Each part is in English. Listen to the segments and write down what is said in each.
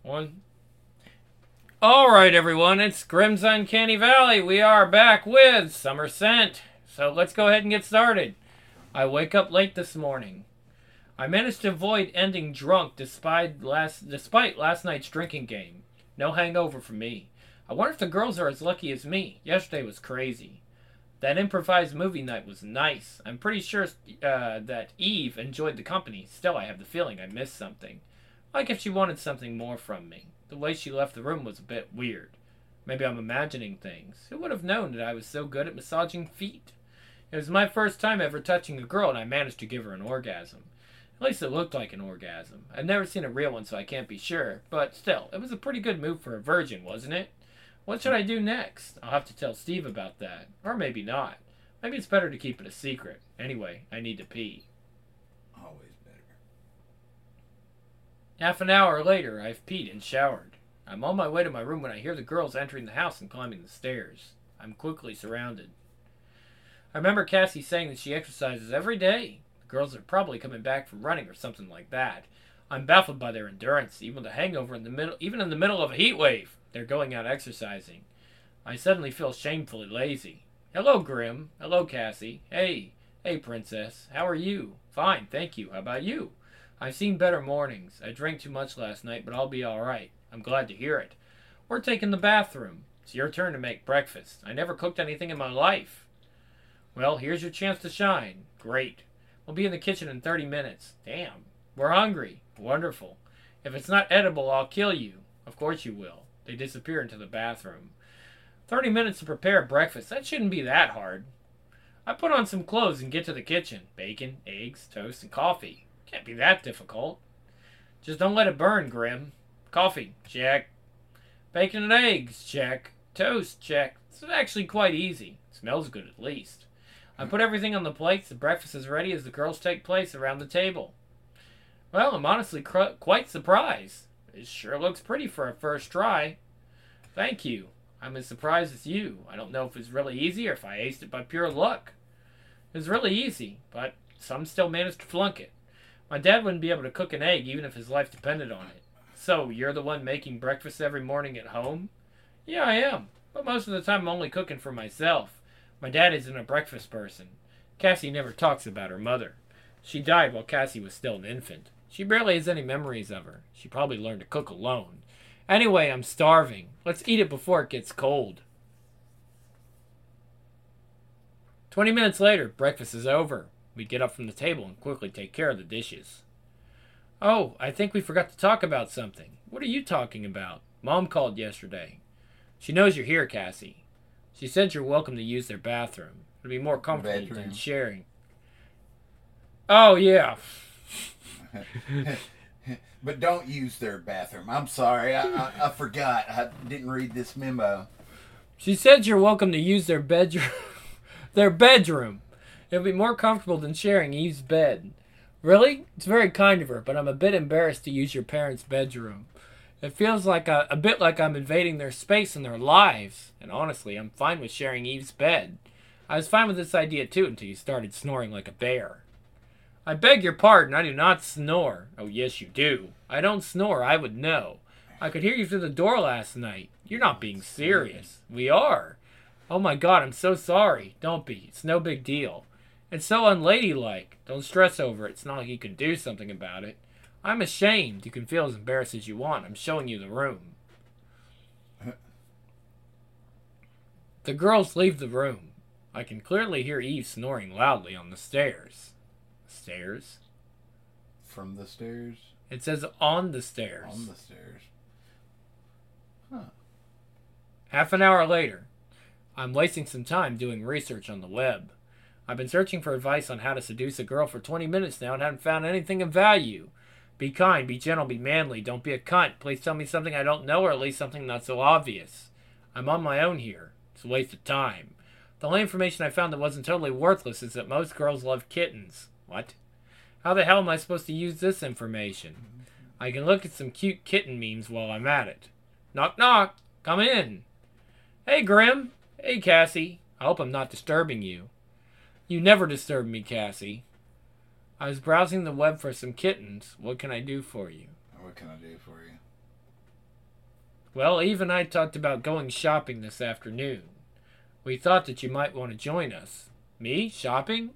One. Alright, everyone, it's Grimm's Uncanny Valley. We are back with Summer Scent. So let's go ahead and get started. I wake up late this morning. I managed to avoid ending drunk despite last night's drinking game. No hangover for me. I wonder if the girls are as lucky as me. Yesterday was crazy. That improvised movie night was nice. I'm pretty sure that Eve enjoyed the company. Still, I have the feeling I missed something. Like if she wanted something more from me. The way she left the room was a bit weird. Maybe I'm imagining things. Who would have known that I was so good at massaging feet? It was my first time ever touching a girl, and I managed to give her an orgasm. At least it looked like an orgasm. I've never seen a real one, so I can't be sure. But still, it was a pretty good move for a virgin, wasn't it? What should I do next? I'll have to tell Steve about that. Or maybe not. Maybe it's better to keep it a secret. Anyway, I need to pee. Always better. Half an hour later, I've peed and showered. I'm on my way to my room when I hear the girls entering the house and climbing the stairs. I'm quickly surrounded. I remember Cassie saying that she exercises every day. The girls are probably coming back from running or something like that. I'm baffled by their endurance, even the hangover in the middle of a heat wave. They're going out exercising. I suddenly feel shamefully lazy. Hello, Grim. Hello, Cassie. Hey, Princess. How are you? Fine, thank you. How about you? I've seen better mornings. I drank too much last night, but I'll be all right. I'm glad to hear it. We're taking the bathroom. It's your turn to make breakfast. I never cooked anything in my life. Well, here's your chance to shine. Great. We'll be in the kitchen in 30 minutes. Damn. We're hungry. Wonderful. If it's not edible, I'll kill you. Of course you will. They disappear into the bathroom. 30 minutes to prepare breakfast. That shouldn't be that hard. I put on some clothes and get to the kitchen. Bacon, eggs, toast, and coffee. Can't be that difficult. Just don't let it burn, Grim. Coffee, check. Bacon and eggs, check. Toast, check. This is actually quite easy. Smells good at least. I put everything on the plates. The breakfast is ready as the girls take place around the table. Well, I'm honestly quite surprised. It sure looks pretty for a first try. Thank you. I'm as surprised as you. I don't know if it's really easy or if I aced it by pure luck. It was really easy, but some still managed to flunk it. My dad wouldn't be able to cook an egg even if his life depended on it. So, you're the one making breakfast every morning at home? Yeah, I am. But most of the time I'm only cooking for myself. My dad isn't a breakfast person. Cassie never talks about her mother. She died while Cassie was still an infant. She barely has any memories of her. She probably learned to cook alone. Anyway, I'm starving. Let's eat it before it gets cold. 20 minutes later, breakfast is over. We get up from the table and quickly take care of the dishes. Oh, I think we forgot to talk about something. What are you talking about? Mom called yesterday. She knows you're here, Cassie. She said you're welcome to use their bathroom. It'll be more comfortable than sharing. Oh, yeah. But don't use their bathroom. I'm sorry. I forgot. I didn't read this memo. She said you're welcome to use their bedroom. Their bedroom. It'll be more comfortable than sharing Eve's bed. Really? It's very kind of her, but I'm a bit embarrassed to use your parents' bedroom. It feels like a bit like I'm invading their space and their lives. And honestly, I'm fine with sharing Eve's bed. I was fine with this idea too until you started snoring like a bear. I beg your pardon, I do not snore. Oh, yes, you do. I don't snore, I would know. I could hear you through the door last night. You're not being serious. We are. Oh my God, I'm so sorry. Don't be. It's no big deal. It's so unladylike. Don't stress over it. It's not like you can do something about it. I'm ashamed. You can feel as embarrassed as you want. I'm showing you the room. The girls leave the room. I can clearly hear Eve snoring loudly on the stairs. Stairs? From the stairs? It says on the stairs. On the stairs. Huh. Half an hour later, I'm wasting some time doing research on the web. I've been searching for advice on how to seduce a girl for 20 minutes now and haven't found anything of value. Be kind, be gentle, be manly, don't be a cunt. Please tell me something I don't know or at least something not so obvious. I'm on my own here. It's a waste of time. The only information I found that wasn't totally worthless is that most girls love kittens. What? How the hell am I supposed to use this information? I can look at some cute kitten memes while I'm at it. Knock knock, come in. Hey Grim. Hey Cassie. I hope I'm not disturbing you. You never disturb me, Cassie. I was browsing the web for some kittens. What can I do for you? What can I do for you? Well, Eve and I talked about going shopping this afternoon. We thought that you might want to join us. Me? Shopping?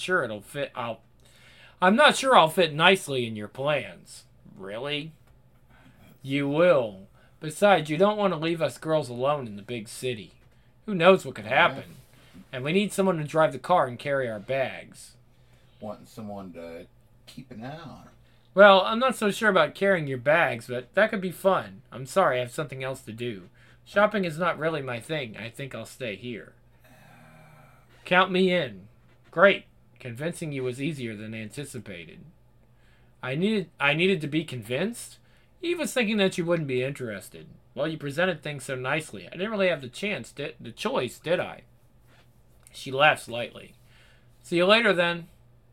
I'm not sure I'll fit nicely in your plans. Really? You will. Besides, you don't want to leave us girls alone in the big city. Who knows what could Yeah. happen? And we need someone to drive the car and carry our bags. Wanting someone to keep an eye on. Well, I'm not so sure about carrying your bags, but that could be fun. I'm sorry, I have something else to do. Shopping is not really my thing. I think I'll stay here. Count me in. Great. Convincing you was easier than anticipated. I needed to be convinced? Eve was thinking that you wouldn't be interested. Well, you presented things so nicely. I didn't really have the choice, did I? She laughed slightly. See you later, then.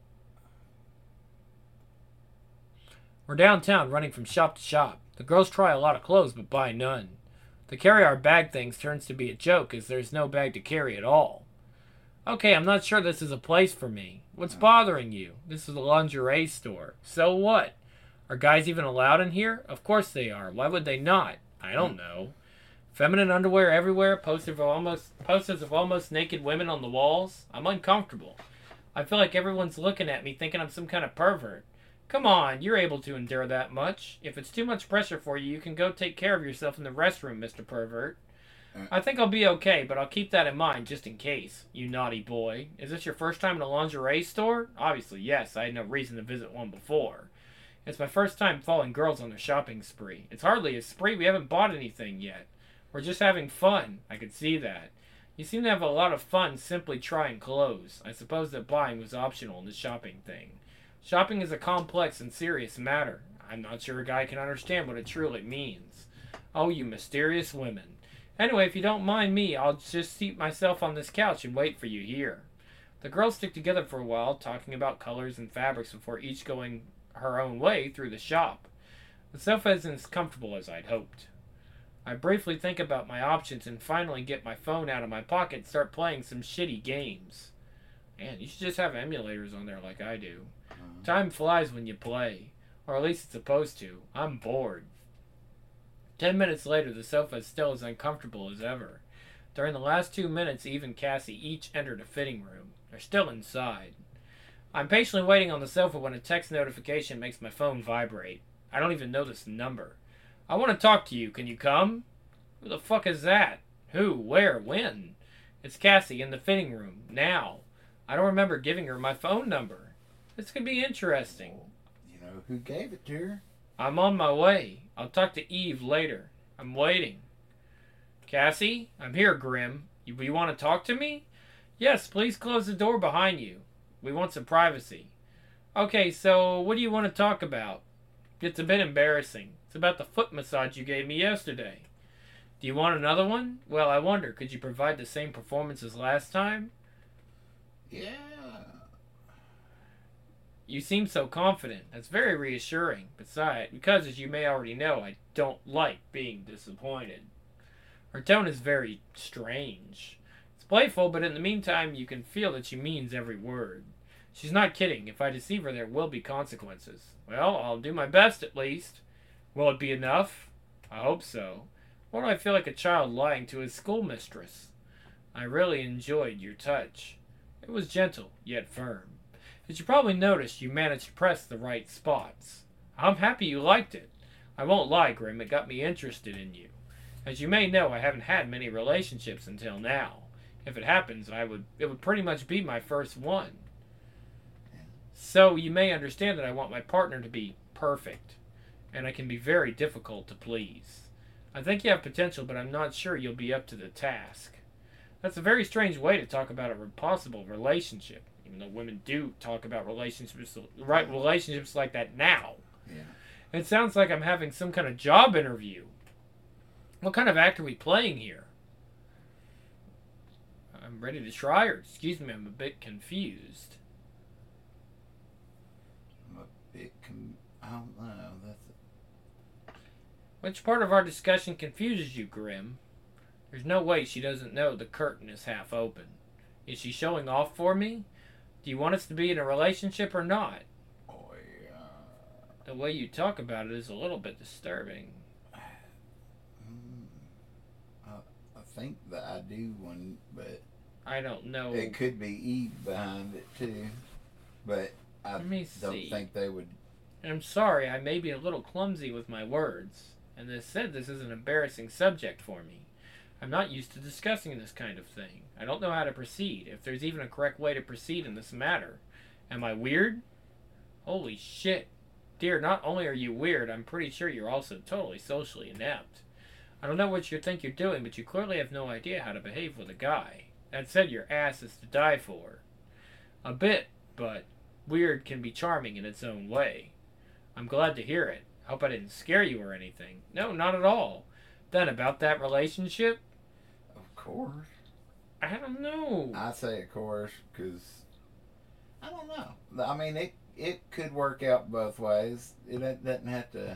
We're downtown running from shop to shop. The girls try a lot of clothes but buy none. The carry our bag things turns to be a joke as there's no bag to carry at all. Okay, I'm not sure this is a place for me. What's bothering you? This is a lingerie store. So what? Are guys even allowed in here? Of course they are. Why would they not? I don't know. Feminine underwear everywhere, posters of almost naked women on the walls. I'm uncomfortable. I feel like everyone's looking at me thinking I'm some kind of pervert. Come on, you're able to endure that much. If it's too much pressure for you, you can go take care of yourself in the restroom, Mr. Pervert. I think I'll be okay, but I'll keep that in mind just in case. You naughty boy. Is this your first time in a lingerie store? Obviously, yes. I had no reason to visit one before. It's my first time following girls on their shopping spree. It's hardly a spree. We haven't bought anything yet. We're just having fun. I could see that. You seem to have a lot of fun simply trying clothes. I suppose that buying was optional in the shopping thing. Shopping is a complex and serious matter. I'm not sure a guy can understand what it truly means. Oh, you mysterious women. Anyway, if you don't mind me, I'll just seat myself on this couch and wait for you here. The girls stick together for a while, talking about colors and fabrics before each going her own way through the shop. The sofa isn't as comfortable as I'd hoped. I briefly think about my options and finally get my phone out of my pocket and start playing some shitty games. Man, you should just have emulators on there like I do. Time flies when you play. Or at least it's supposed to. I'm bored. 10 minutes later, the sofa is still as uncomfortable as ever. During the last 2 minutes, Eve and Cassie each entered a fitting room. They're still inside. I'm patiently waiting on the sofa when a text notification makes my phone vibrate. I don't even know this number. I want to talk to you. Can you come? Who the fuck is that? Who? Where? When? It's Cassie in the fitting room. Now. I don't remember giving her my phone number. This could be interesting. You know who gave it to her? I'm on my way. I'll talk to Eve later. I'm waiting. Cassie? I'm here, Grim. You want to talk to me? Yes, please close the door behind you. We want some privacy. Okay, so what do you want to talk about? It's a bit embarrassing. It's about the foot massage you gave me yesterday. Do you want another one? Well, I wonder, could you provide the same performance as last time? Yeah. You seem so confident. That's very reassuring. Besides, because as you may already know, I don't like being disappointed. Her tone is very strange. It's playful, but in the meantime, you can feel that she means every word. She's not kidding. If I deceive her, there will be consequences. Well, I'll do my best at least. Will it be enough? I hope so. Why do I feel like a child lying to his schoolmistress? I really enjoyed your touch. It was gentle, yet firm. As you probably noticed, you managed to press the right spots. I'm happy you liked it. I won't lie, Grim, it got me interested in you. As you may know, I haven't had many relationships until now. If it happens, it would pretty much be my first one. So you may understand that I want my partner to be perfect, and I can be very difficult to please. I think you have potential, but I'm not sure you'll be up to the task. That's a very strange way to talk about a possible relationship. Even though women do talk about relationships like that now. Yeah. It sounds like I'm having some kind of job interview. What kind of act are we playing here? I'm ready to try, or excuse me, I'm a bit confused. I don't know. Which part of our discussion confuses you, Grim? There's no way she doesn't know the curtain is half open. Is she showing off for me? Do you want us to be in a relationship or not? Oh, yeah. The way you talk about it is a little bit disturbing. think the I do one, but I don't know. it could be Eve behind it too. But I Let me don't see. think they would. I'm sorry, I may be a little clumsy with my words, and this said this is an embarrassing subject for me. I'm not used to discussing this kind of thing. I don't know how to proceed, if there's even a correct way to proceed in this matter. Am I weird? Holy shit. Dear, not only are you weird, I'm pretty sure you're also totally socially inept. I don't know what you think you're doing, but you clearly have no idea how to behave with a guy. That said, your ass is to die for. A bit, but weird can be charming in its own way. I'm glad to hear it. I hope I didn't scare you or anything. No, not at all. Then, about that relationship? Of course. I don't know. I say of course because I don't know. I mean, it could work out both ways. It doesn't have to.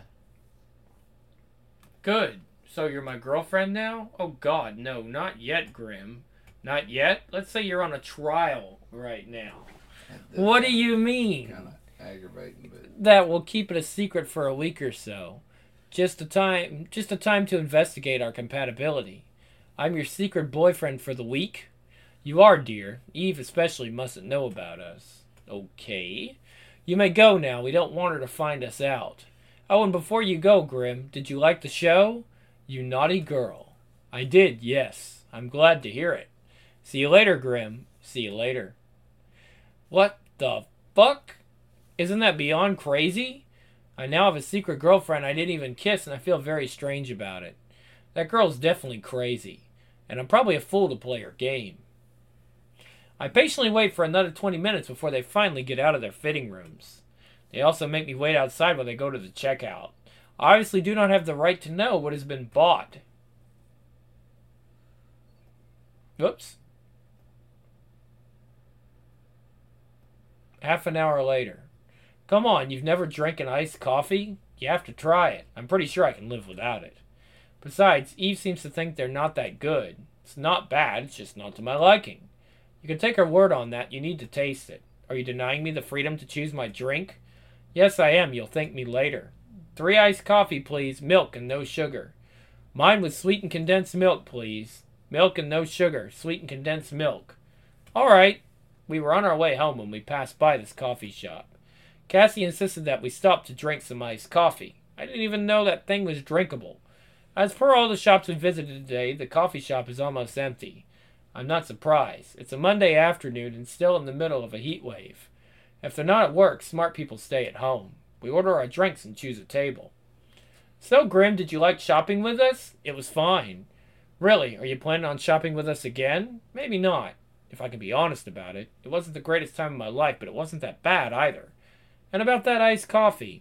Good. So you're my girlfriend now? Oh god, no, not yet, Grim. Not yet? Let's say you're on a trial right now. What do you mean? Kind of aggravating, but That we'll keep it a secret for a week or so. Just a time to investigate our compatibility. I'm your secret boyfriend for the week. You are, dear. Eve especially mustn't know about us. Okay. You may go now. We don't want her to find us out. Oh, and before you go, Grim, did you like the show? You naughty girl. I did, yes. I'm glad to hear it. See you later, Grim. See you later. What the fuck? Isn't that beyond crazy? I now have a secret girlfriend I didn't even kiss, and I feel very strange about it. That girl's definitely crazy, and I'm probably a fool to play her game. I patiently wait for another 20 minutes before they finally get out of their fitting rooms. They also make me wait outside while they go to the checkout. I obviously do not have the right to know what has been bought. Whoops. Half an hour later. Come on, you've never drank an iced coffee? You have to try it. I'm pretty sure I can live without it. Besides, Eve seems to think they're not that good. It's not bad, it's just not to my liking. You can take her word on that, you need to taste it. Are you denying me the freedom to choose my drink? Yes, I am, you'll thank me later. 3 iced coffee, please, milk and no sugar. Mine with sweetened condensed milk, please. Milk and no sugar, sweetened condensed milk. All right. We were on our way home when we passed by this coffee shop. Cassie insisted that we stop to drink some iced coffee. I didn't even know that thing was drinkable. As per all the shops we visited today, the coffee shop is almost empty. I'm not surprised. It's a Monday afternoon and still in the middle of a heat wave. If they're not at work, smart people stay at home. We order our drinks and choose a table. So, Grim, did you like shopping with us? It was fine. Really, are you planning on shopping with us again? Maybe not. If I can be honest about it. It wasn't the greatest time of my life, but it wasn't that bad either. And about that iced coffee.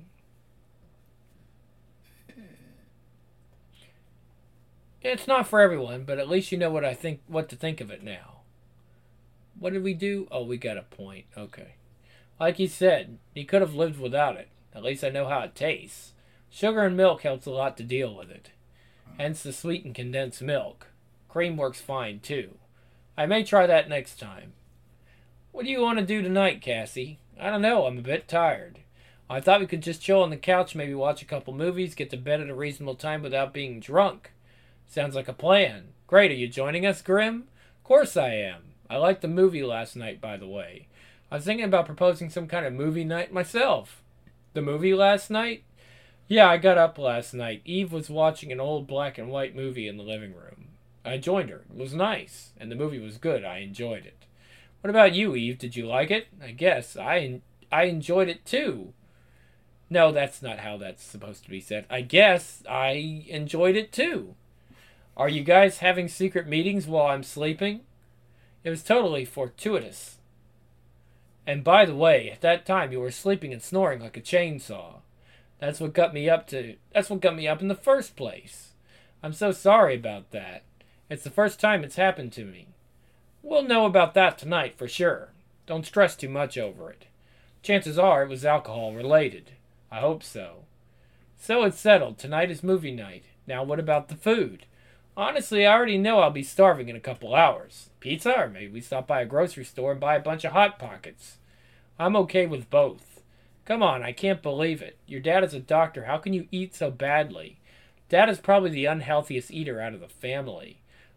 It's not for everyone, but at least you know what to think of it now. What did we do? Oh, we got a point. Okay. Like he said, he could have lived without it. At least I know how it tastes. Sugar and milk helps a lot to deal with it. Hence the sweetened condensed milk. Cream works fine, too. I may try that next time. What do you want to do tonight, Cassie? I don't know, I'm a bit tired. I thought we could just chill on the couch, maybe watch a couple movies, get to bed at a reasonable time without being drunk. Sounds like a plan. Great, are you joining us, Grim? Of course I am. I liked the movie last night, by the way. I was thinking about proposing some kind of movie night myself. The movie last night? Yeah, I got up last night. Eve was watching an old black and white movie in the living room. I joined her. It was nice, and the movie was good. I enjoyed it. What about you, Eve? Did you like it? I guess. I enjoyed it, too. No, that's not how that's supposed to be said. I guess I enjoyed it, too. Are you guys having secret meetings while I'm sleeping? It was totally fortuitous. And by the way, at that time you were sleeping and snoring like a chainsaw. That's what got me up in the first place. I'm so sorry about that. It's the first time it's happened to me. We'll know about that tonight for sure. Don't stress too much over it. Chances are it was alcohol related. I hope so. So it's settled. Tonight is movie night. Now what about the food? Honestly, I already know I'll be starving in a couple hours. Pizza, or maybe we stop by a grocery store and buy a bunch of Hot Pockets. I'm okay with both. Come on, I can't believe it. Your dad is a doctor. How can you eat so badly? Dad is probably the unhealthiest eater out of the family.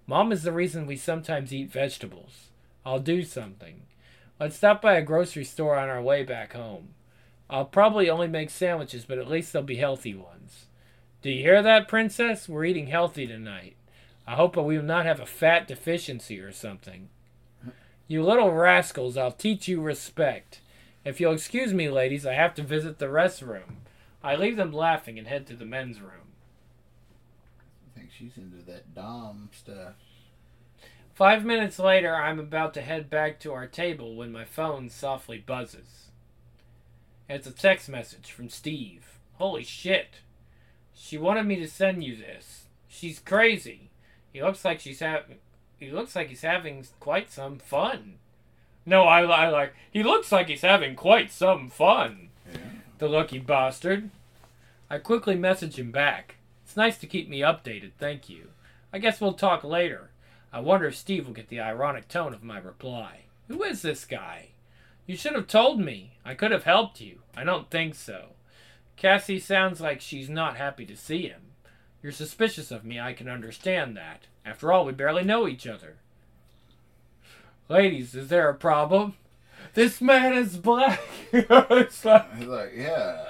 Mom is the reason we sometimes eat vegetables. I'll do something. Let's stop by a grocery store on our way back home. I'll probably only make sandwiches, but at least they'll be healthy ones. Do you hear that, Princess? We're eating healthy tonight. I hope we will not have a fat deficiency or something. You little rascals, I'll teach you respect. If you'll excuse me, ladies, I have to visit the restroom. I leave them laughing and head to the men's room. I think she's into that Dom stuff. 5 minutes later, I'm about to head back to our table when my phone softly buzzes. It's a text message from Steve. Holy shit. She wanted me to send you this. She's crazy. He looks like he's having quite some fun. No, I like. He looks like he's having quite some fun. Yeah. The lucky bastard. I quickly message him back. It's nice to keep me updated, thank you. I guess we'll talk later. I wonder if Steve will get the ironic tone of my reply. Who is this guy? You should have told me. I could have helped you. I don't think so. Cassie sounds like she's not happy to see him. You're suspicious of me, I can understand that. After all, we barely know each other. Ladies, is there a problem? This man is black. It's like, He's like, yeah.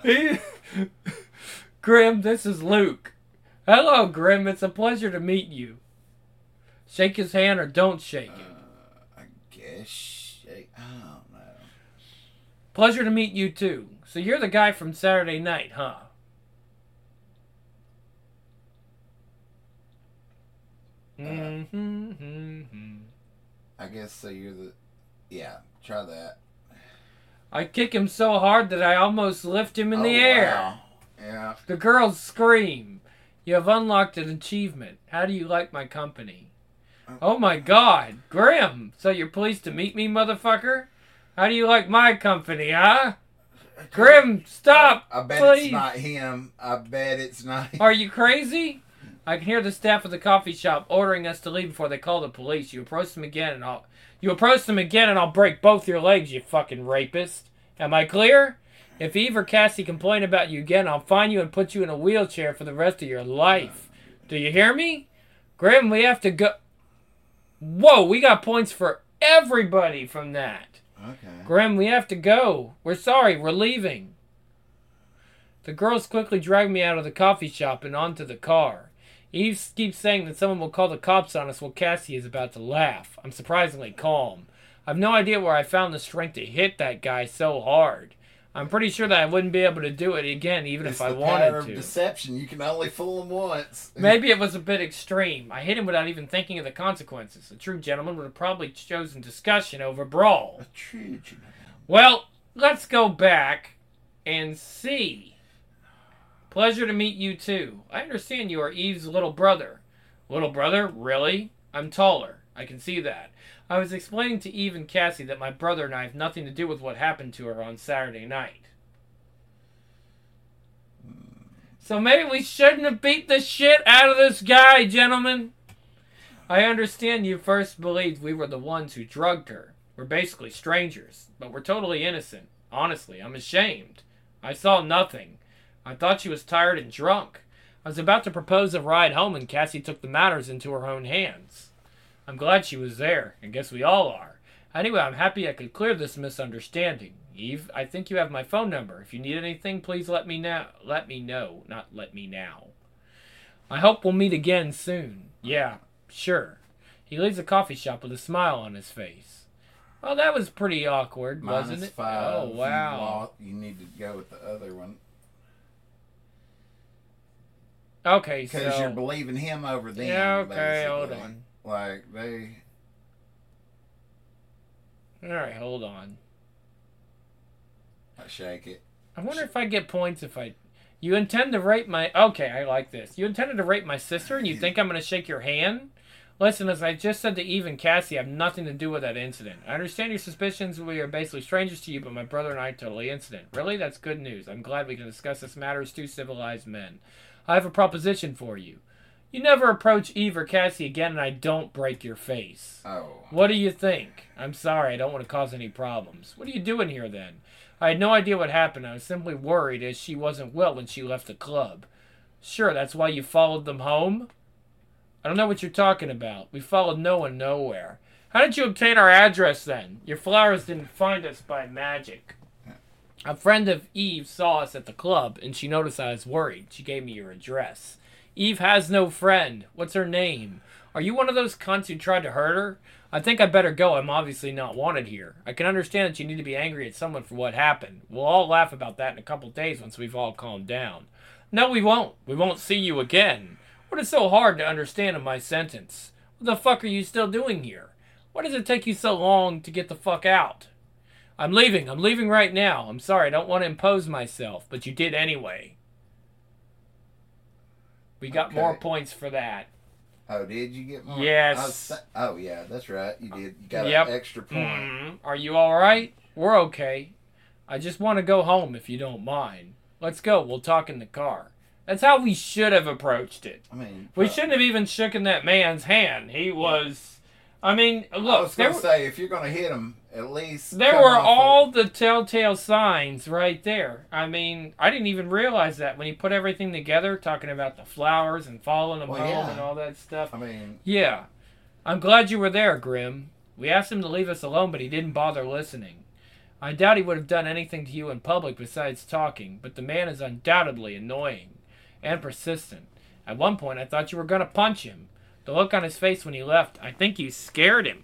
Grim, this is Luke. Hello, Grim. It's a pleasure to meet you. Shake his hand or don't shake it. I guess shake. I don't know. Pleasure to meet you, too. So you're the guy from Saturday night, huh? I guess so. You're the. Yeah, try that. I kick him so hard that I almost lift him in the air. Wow. Yeah. The girls scream. You have unlocked an achievement. How do you like my company? Oh my god, Grim! So you're pleased to meet me, motherfucker? How do you like my company, huh? Grim, stop! I bet please. It's not him. I bet it's not him. Are you crazy? I can hear the staff of the coffee shop ordering us to leave before they call the police. You approach them again and I'll break both your legs, you fucking rapist. Am I clear? If Eve or Cassie complain about you again, I'll find you and put you in a wheelchair for the rest of your life. Do you hear me? Grim, we have to go... Whoa, we got points for everybody from that. Okay. Grim, we have to go. We're sorry, we're leaving. The girls quickly drag me out of the coffee shop and onto the car. Eve keeps saying that someone will call the cops on us while Cassie is about to laugh. I'm surprisingly calm. I've no idea where I found the strength to hit that guy so hard. I'm pretty sure that I wouldn't be able to do it again even if I wanted Power of to. deception. You can only fool him once. Maybe it was a bit extreme. I hit him without even thinking of the consequences. A true gentleman would have probably chosen discussion over brawl. A true gentleman. Well, let's go back and see. Pleasure to meet you too. I understand you are Eve's little brother. Little brother? Really? I'm taller. I can see that. I was explaining to Eve and Cassie that my brother and I have nothing to do with what happened to her on Saturday night. So maybe we shouldn't have beat the shit out of this guy, gentlemen. I understand you first believed we were the ones who drugged her. We're basically strangers, but we're totally innocent. Honestly, I'm ashamed. I saw nothing. I thought she was tired and drunk. I was about to propose a ride home and Cassie took the matters into her own hands. I'm glad she was there. I guess we all are. Anyway, I'm happy I could clear this misunderstanding. Eve, I think you have my phone number. If you need anything, please let me know. Let me know, not let me now. I hope we'll meet again soon. Yeah, sure. He leaves the coffee shop with a smile on his face. Well, that was pretty awkward, wasn't it? -5. Oh, wow. You need to go with the other one. Okay, Because so... you're believing him over them. Yeah, okay, hold basically. on. Like, they... Alright, hold on. I shake it. I wonder if I get points if I... You intend to rape my... Okay, I like this. You intended to rape my sister and you think I'm going to shake your hand? Listen, as I just said to Eve and Cassie, I have nothing to do with that incident. I understand your suspicions. We are basically strangers to you, but my brother and I are totally innocent. Really? That's good news. I'm glad we can discuss this matter as two civilized men. I have a proposition for you. You never approach Eve or Cassie again and I don't break your face. Oh. What do you think? I'm sorry, I don't want to cause any problems. What are you doing here then? I had no idea what happened. I was simply worried as she wasn't well when she left the club. Sure, that's why you followed them home? I don't know what you're talking about. We followed no one nowhere. How did you obtain our address then? Your flowers didn't find us by magic. A friend of Eve saw us at the club, and she noticed I was worried. She gave me your address. Eve has no friend. What's her name? Are you one of those cunts who tried to hurt her? I think I better go. I'm obviously not wanted here. I can understand that you need to be angry at someone for what happened. We'll all laugh about that in a couple days once we've all calmed down. No, we won't. We won't see you again. What is so hard to understand in my sentence? What the fuck are you still doing here? Why does it take you so long to get the fuck out? I'm leaving. I'm leaving right now. I'm sorry. I don't want to impose myself, but you did anyway. We got more points for that. Oh, did you get more? Yes. Oh, yeah, that's right. You did. You got Yep. an extra point. Mm-hmm. Are you all right? We're okay. I just want to go home if you don't mind. Let's go. We'll talk in the car. That's how we should have approached it. I mean, We shouldn't have even shooken that man's hand. He was... I mean, look. I was going to say, if you're going to hit him, at least... There were all the telltale signs right there. I mean, I didn't even realize that when he put everything together, talking about the flowers and following them home and all that stuff. I mean... Yeah. I'm glad you were there, Grim. We asked him to leave us alone, but he didn't bother listening. I doubt he would have done anything to you in public besides talking, but the man is undoubtedly annoying and persistent. At one point, I thought you were going to punch him. The look on his face when he left, I think you scared him.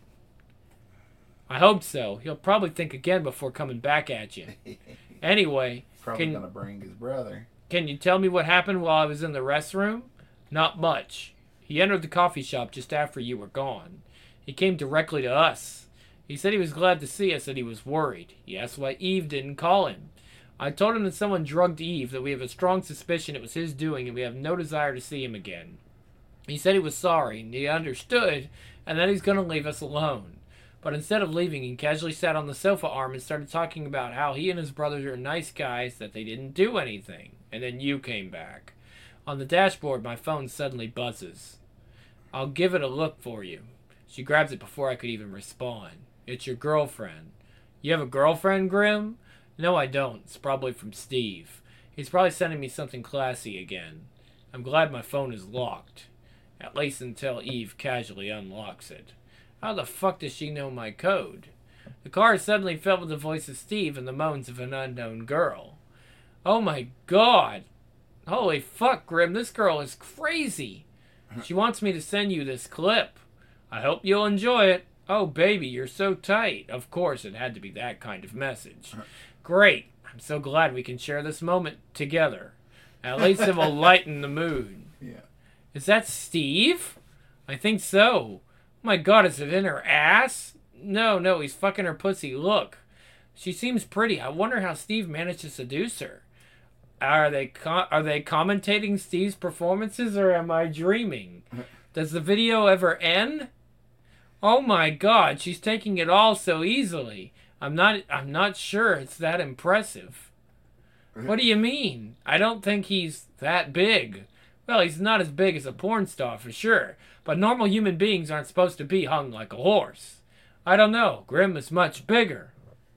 I hope so. He'll probably think again before coming back at you. Anyway, probably going to bring his brother. Can you tell me what happened while I was in the restroom? Not much. He entered the coffee shop just after you were gone. He came directly to us. He said he was glad to see us and he was worried. He asked why Eve didn't call him. I told him that someone drugged Eve, that we have a strong suspicion it was his doing, and we have no desire to see him again. He said he was sorry, and he understood, and that he's going to leave us alone. But instead of leaving, he casually sat on the sofa arm and started talking about how he and his brothers are nice guys, that they didn't do anything. And then you came back. On the dashboard, my phone suddenly buzzes. I'll give it a look for you. She grabs it before I could even respond. It's your girlfriend. You have a girlfriend, Grim? No, I don't. It's probably from Steve. He's probably sending me something classy again. I'm glad my phone is locked. At least until Eve casually unlocks it. How the fuck does she know my code? The car is suddenly filled with the voice of Steve and the moans of an unknown girl. Oh my god! Holy fuck, Grim, this girl is crazy! She wants me to send you this clip. I hope you'll enjoy it. Oh baby, you're so tight. Of course, it had to be that kind of message. Great. I'm so glad we can share this moment together. At least it will lighten the mood. Yeah. Is that Steve? I think so. My god, is it in her ass? No, he's fucking her pussy. Look. She seems pretty. I wonder how Steve managed to seduce her. Are they commentating Steve's performances, or am I dreaming? Does the video ever end? Oh my god, she's taking it all so easily. I'm not sure it's that impressive. What do you mean? I don't think he's that big. Well, he's not as big as a porn star for sure, but normal human beings aren't supposed to be hung like a horse. I don't know. Grim is much bigger.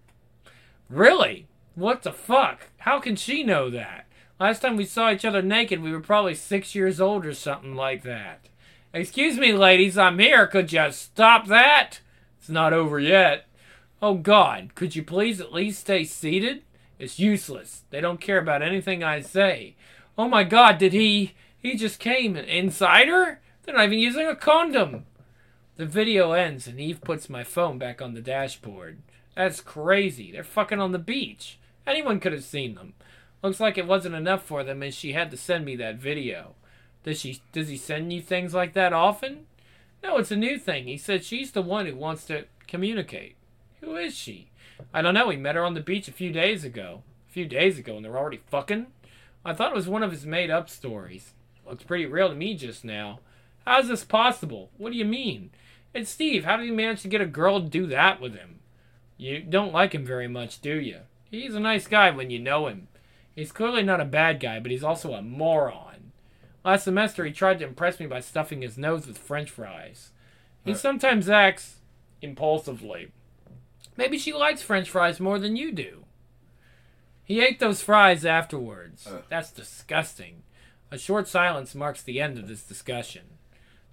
Really? What the fuck? How can she know that? Last time we saw each other naked, we were probably 6 years old or something like that. Excuse me, ladies, I'm here. Could you stop that? It's not over yet. Oh, God, could you please at least stay seated? It's useless. They don't care about anything I say. Oh, my God, did he just came inside her? They're not even using a condom. The video ends, and Eve puts my phone back on the dashboard. That's crazy. They're fucking on the beach. Anyone could have seen them. Looks like it wasn't enough for them, and she had to send me that video. Does he send you things like that often? No, it's a new thing. He said she's the one who wants to communicate. Who is she? I don't know. We met her on the beach a few days ago. And they're already fucking? I thought it was one of his made-up stories. Looks pretty real to me just now. How is this possible? What do you mean? It's Steve. How did he manage to get a girl to do that with him? You don't like him very much, do you? He's a nice guy when you know him. He's clearly not a bad guy, but he's also a moron. Last semester, he tried to impress me by stuffing his nose with French fries. He sometimes acts impulsively. Maybe she likes French fries more than you do. He ate those fries afterwards. That's disgusting. A short silence marks the end of this discussion.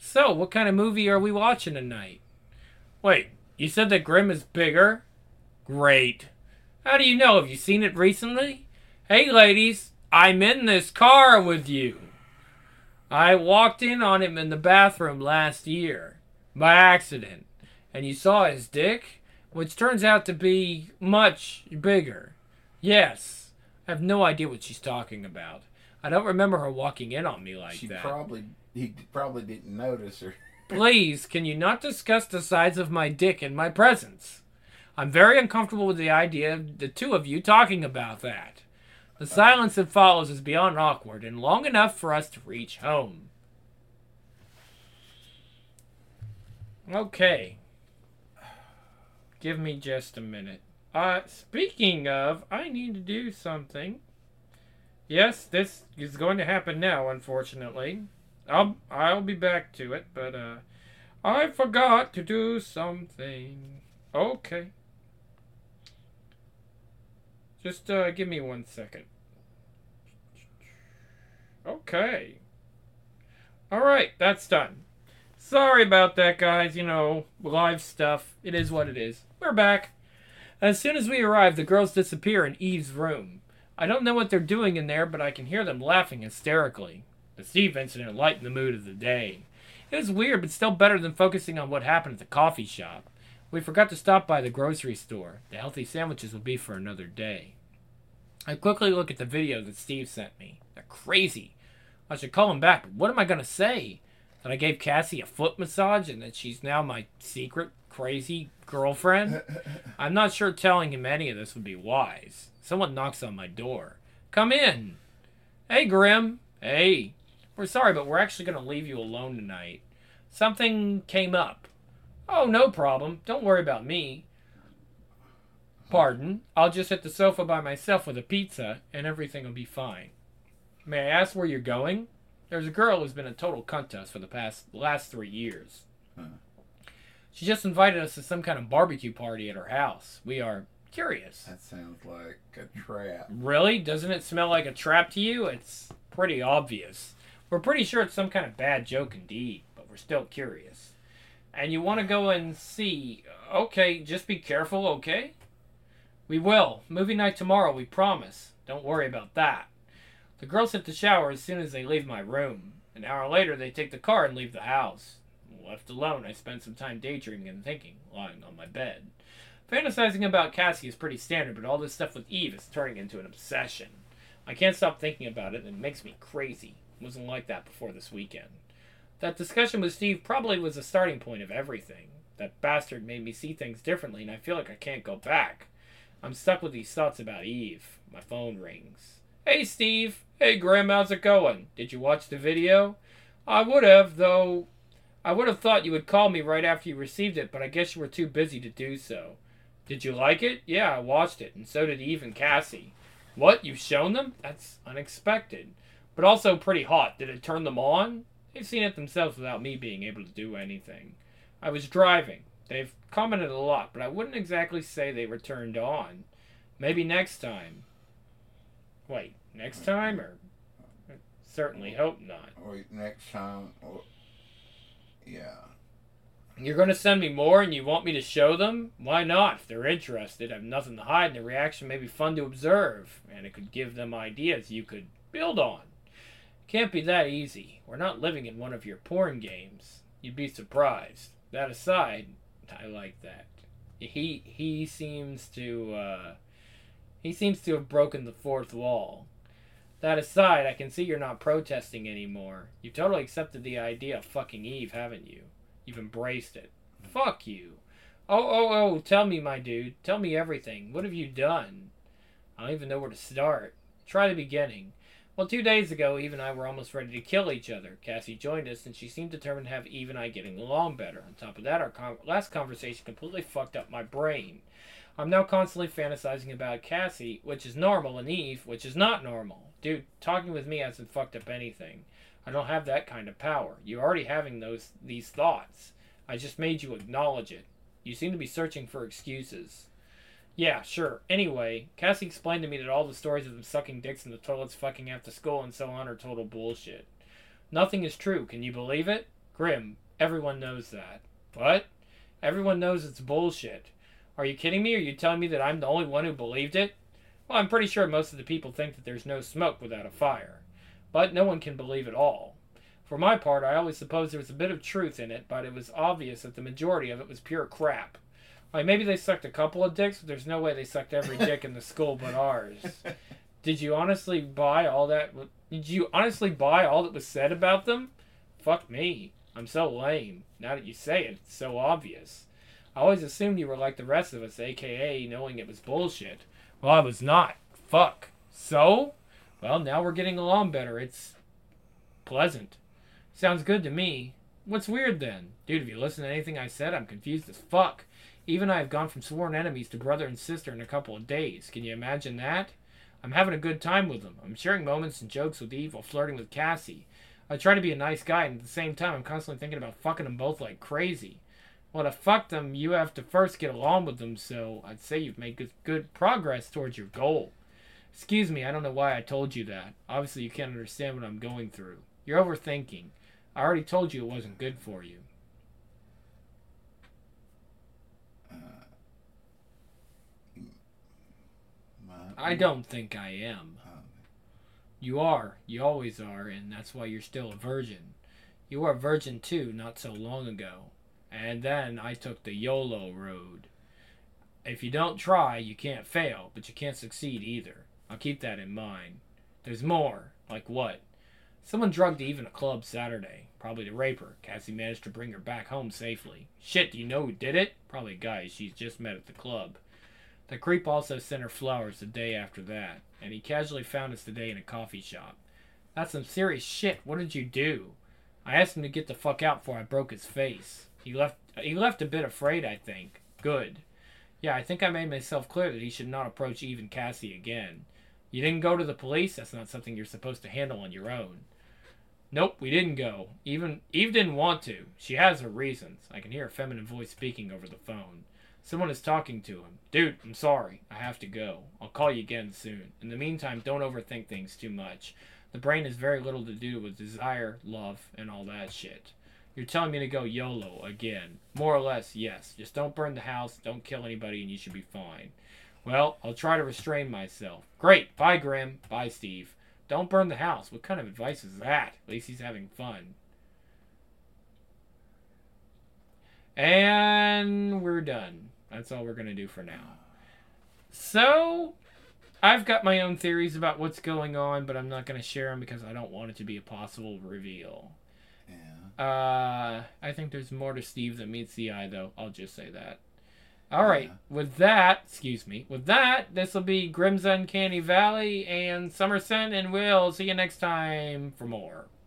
So, what kind of movie are we watching tonight? Wait, you said that Grimm is bigger? Great. How do you know? Have you seen it recently? Hey, ladies, I'm in this car with you. I walked in on him in the bathroom last year, by accident, and you saw his dick, which turns out to be much bigger. Yes, I have no idea what she's talking about. I don't remember her walking in on me like that. He probably didn't notice her. Please, can you not discuss the size of my dick in my presence? I'm very uncomfortable with the idea of the two of you talking about that. The silence that follows is beyond awkward and long enough for us to reach home. Okay. Give me just a minute. Speaking of, I need to do something. Yes, this is going to happen now, unfortunately. I'll be back to it, but I forgot to do something. Okay. Just give me 1 second. Okay. Alright, that's done. Sorry about that, guys. You know, live stuff. It is what it is. We're back. As soon as we arrive, the girls disappear in Eve's room. I don't know what they're doing in there, but I can hear them laughing hysterically. The Steve incident lightened the mood of the day. It was weird, but still better than focusing on what happened at the coffee shop. We forgot to stop by the grocery store. The healthy sandwiches will be for another day. I quickly look at the video that Steve sent me. They're crazy. I should call him back, but what am I going to say? That I gave Cassie a foot massage and that she's now my secret crazy girlfriend? I'm not sure telling him any of this would be wise. Someone knocks on my door. Come in. Hey, Grimm. Hey. We're sorry, but we're actually going to leave you alone tonight. Something came up. Oh, no problem. Don't worry about me. Pardon. I'll just hit the sofa by myself with a pizza, and everything will be fine. May I ask where you're going? There's a girl who's been a total cunt to us for the last 3 years. She just invited us to some kind of barbecue party at her house. We are curious. That sounds like a trap. Really? Doesn't it smell like a trap to you? It's pretty obvious. We're pretty sure it's some kind of bad joke indeed, but we're still curious. And you want to go and see? Okay, just be careful, okay? We will. Movie night tomorrow, we promise. Don't worry about that. The girls hit the shower as soon as they leave my room. An hour later, they take the car and leave the house. Left alone, I spend some time daydreaming and thinking, lying on my bed. Fantasizing about Cassie is pretty standard, but all this stuff with Eve is turning into an obsession. I can't stop thinking about it, and it makes me crazy. It wasn't like that before this weekend. That discussion with Steve probably was the starting point of everything. That bastard made me see things differently, and I feel like I can't go back. I'm stuck with these thoughts about Eve. My phone rings. Hey, Steve. Hey, Grimm, how's it going? Did you watch the video? I would have, though. I would have thought you would call me right after you received it, but I guess you were too busy to do so. Did you like it? Yeah, I watched it, and so did Eve and Cassie. What? You've shown them? That's unexpected. But also pretty hot. Did it turn them on? They've seen it themselves without me being able to do anything. I was driving. They've commented a lot, but I wouldn't exactly say they were turned on. Maybe next time. Wait, next time? Or I certainly hope not. Wait, next time? Yeah. You're going to send me more and you want me to show them? Why not? If they're interested, I have nothing to hide and the reaction may be fun to observe. And it could give them ideas you could build on. Can't be that easy. We're not living in one of your porn games. You'd be surprised. That aside, I like that. He seems to have broken the fourth wall. That aside, I can see you're not protesting anymore. You've totally accepted the idea of fucking Eve, haven't you? You've embraced it. Fuck you. Oh, tell me, my dude. Tell me everything. What have you done? I don't even know where to start. Try the beginning. Well, 2 days ago, Eve and I were almost ready to kill each other. Cassie joined us, and she seemed determined to have Eve and I getting along better. On top of that, our last conversation completely fucked up my brain. I'm now constantly fantasizing about Cassie, which is normal, and Eve, which is not normal. Dude, talking with me hasn't fucked up anything. I don't have that kind of power. You're already having these thoughts. I just made you acknowledge it. You seem to be searching for excuses. Yeah, sure. Anyway, Cassie explained to me that all the stories of them sucking dicks in the toilets, fucking after school, and so on are total bullshit. Nothing is true. Can you believe it? Grim, everyone knows that. What? Everyone knows it's bullshit. Are you kidding me? Are you telling me that I'm the only one who believed it? Well, I'm pretty sure most of the people think that there's no smoke without a fire. But no one can believe it all. For my part, I always supposed there was a bit of truth in it, but it was obvious that the majority of it was pure crap. Like, maybe they sucked a couple of dicks, but there's no way they sucked every dick in the school but ours. Did you honestly buy all that? Did you honestly buy all that was said about them? Fuck me. I'm so lame. Now that you say it, it's so obvious. I always assumed you were like the rest of us, aka knowing it was bullshit. Well, I was not. Fuck. So? Well, now we're getting along better. It's pleasant. Sounds good to me. What's weird then? Dude, if you listen to anything I said, I'm confused as fuck. Even I have gone from sworn enemies to brother and sister in a couple of days. Can you imagine that? I'm having a good time with them. I'm sharing moments and jokes with Eve while flirting with Cassie. I try to be a nice guy, and at the same time, I'm constantly thinking about fucking them both like crazy. Well, to fuck them, you have to first get along with them, so I'd say you've made good progress towards your goal. Excuse me, I don't know why I told you that. Obviously, you can't understand what I'm going through. You're overthinking. I already told you it wasn't good for you. I don't think I am. You are. You always are, and that's why you're still a virgin. You were a virgin too, not so long ago. And then I took the YOLO road. If you don't try, you can't fail, but you can't succeed either. I'll keep that in mind. There's more. Like what? Someone drugged Eve in a club Saturday. Probably the raper. Cassie managed to bring her back home safely. Shit, do you know who did it? Probably a guy she's just met at the club. The creep also sent her flowers the day after that, and he casually found us today in a coffee shop. That's some serious shit. What did you do? I asked him to get the fuck out before I broke his face. He left a bit afraid, I think. Good. Yeah, I think I made myself clear that he should not approach Eve and Cassie again. You didn't go to the police? That's not something you're supposed to handle on your own. Nope, we didn't go. Eve didn't want to. She has her reasons. I can hear a feminine voice speaking over the phone. Someone is talking to him. Dude, I'm sorry. I have to go. I'll call you again soon. In the meantime, don't overthink things too much. The brain has very little to do with desire, love, and all that shit. You're telling me to go YOLO again. More or less, yes. Just don't burn the house, don't kill anybody, and you should be fine. Well, I'll try to restrain myself. Great. Bye, Grim. Bye, Steve. Don't burn the house. What kind of advice is that? At least he's having fun. And we're done. That's all we're going to do for now. So, I've got my own theories about what's going on, but I'm not going to share them because I don't want it to be a possible reveal. Yeah. I think there's more to Steve than meets the eye, though. I'll just say that. All right. With that, this will be Grim's Uncanny Valley and Somerset, and we'll see you next time for more.